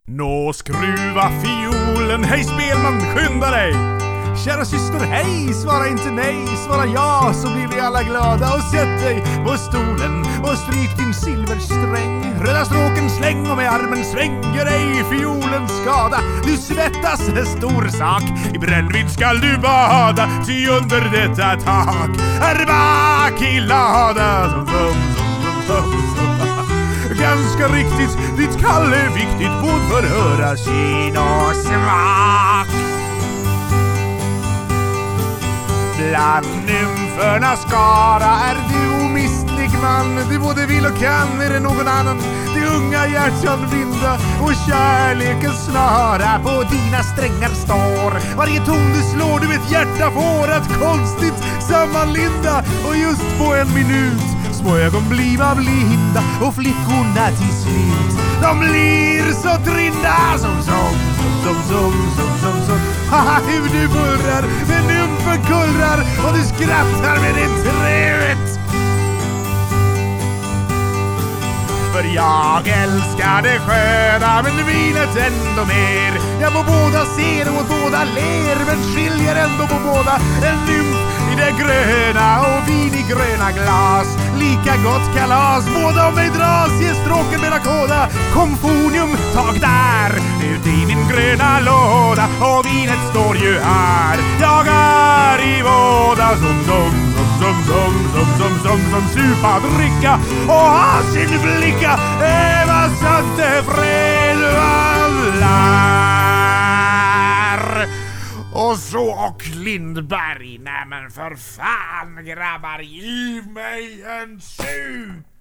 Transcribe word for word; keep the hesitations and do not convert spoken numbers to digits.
Nå skruva fiolen, hej spelman, skynda dig! Kära syster, hej, svara inte nej, svara ja, så blir vi alla glada. Och sätt dig på stolen och stryk din silversträng. Röda stråken släng och med armen svänger dig fiolens skada. Du svettas, stor sak, i brännvin skall du bada. Ty under detta tak är bakilada. Som, som, som, som, som, som. Ganska riktigt, ditt kall är viktigt, både för höra syn och smak. Bland nymfernas skara är du omistlig man. Du både vill och kan, är det någon annan. Det unga hjärtan vinda och kärleken snara på dina strängar står. Varje ton du slår, du ett hjärta får att konstigt sammanlinda. Och just på en minut små ögon bliva blinda och flickorna till slut de blir så trinda som som som som som som som. Haha, hur du burrar med nymfen kurrar och du skrattar med din trut. För jag älskar det sköna men vinet ändå mer. Jag på båda ser och båda ler men skiljer ändå på båda. En nymf i det gröna och vin i gröna glas. Lika gott kalas, båda om mig dras. Ge stråken med akoda. Komfonium, tag där ut i min gröna låda. Och vinet står ju här. Jag är i båda som som som som som som som som supa, dricka och ha sin blicka. Eva satte fred vallar. Och så och Lindberg. Nej men för fan grabbar, giv mig en sup.